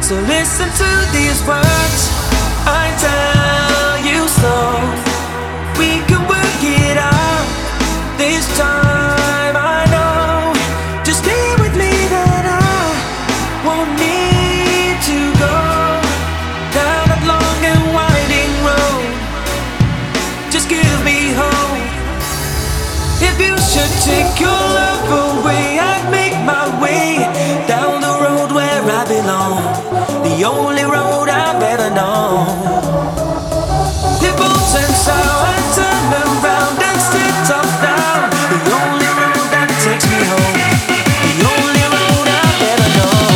So listen to these words I tell you, so we can work it out this time. I know, just stay with me, that I won't need to go down that long and winding road. Just give me hope. If you should take your love away, I'd make my way down the road where I belong, the only road I've ever known. It bolts and sour, I turn around and sit off down, the only road that takes me home, the only road I've ever known.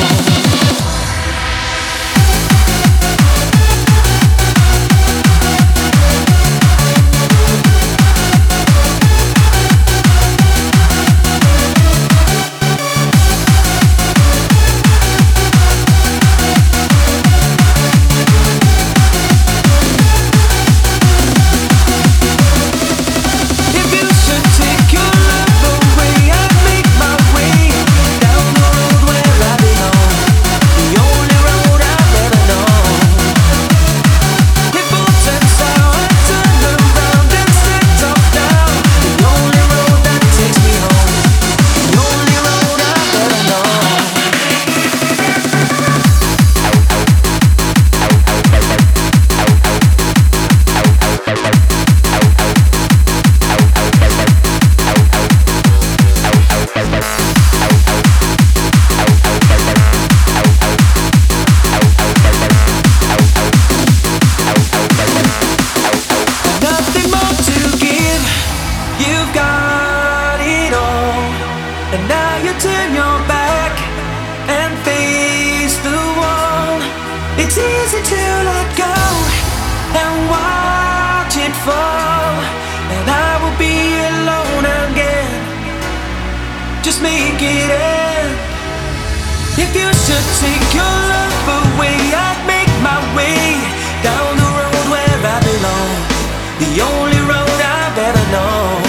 And now you turn your back and face the wall. It's easy to let go and watch it fall, and I will be alone again. Just make it end. If you should take your love away, I'd make my way down the road where I belong, the only road I've ever known.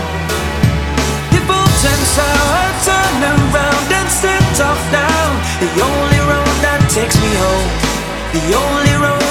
And so I turn around and set off down, the only road that takes me home, the only road